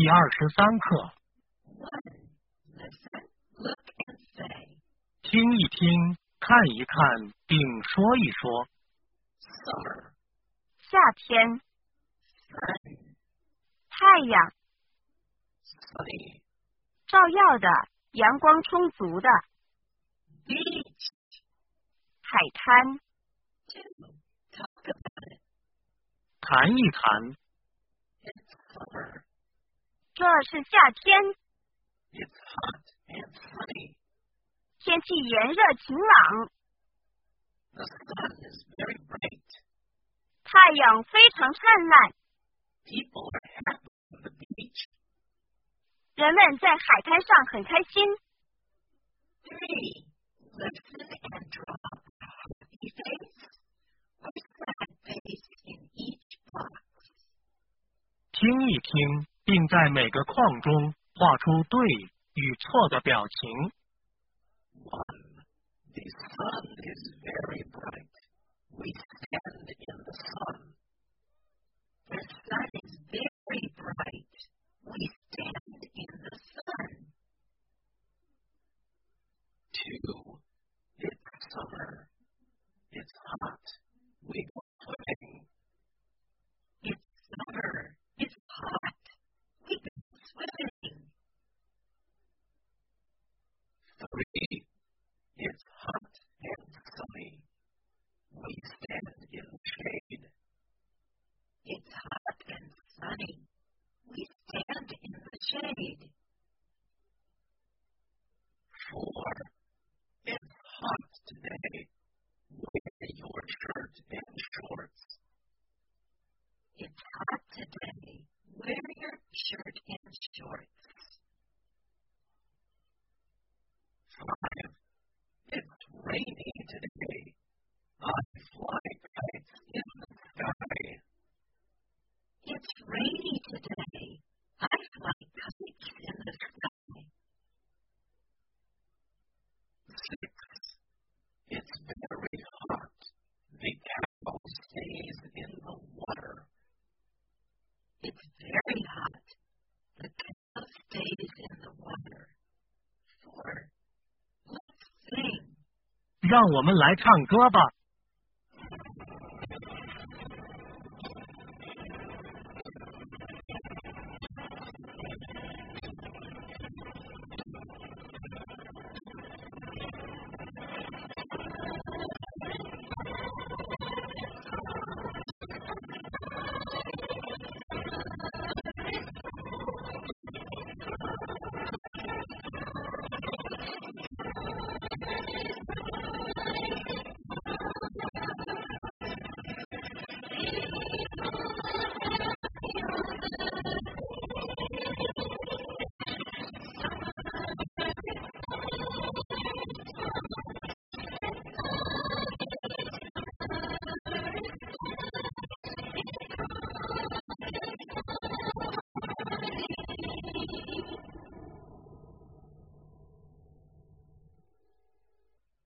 第23课。听一听，看一看，并说一说。 夏天，太阳，照耀的，阳光充足的。海滩， 谈一谈。 这是夏天，天气炎热晴朗，太阳非常灿烂，人们在海滩上很开心。 听一听，并在每个框中画出对与错的表情。 The sun is very bright. We stand in the sun. The sun is very bright. We stand in the sun. 2. It's summer. It's hot. We go swimming. It's summer. It's hot. We go swimming. 3. It's hot and sunny. We stand in the shade. It's hot and sunny. We stand in the shade. 4. It's hot today. Wear your shirt and shorts. It's hot today. Wear your shirt and shorts. 5. It's rainy today. I fly kites in the sky. It's rainy today. I fly kites in the sky. 6. It's very hot. The cow stays in the water. It's very hot. The cow stays in the water. 4. Let's sing. 让我们来唱歌吧。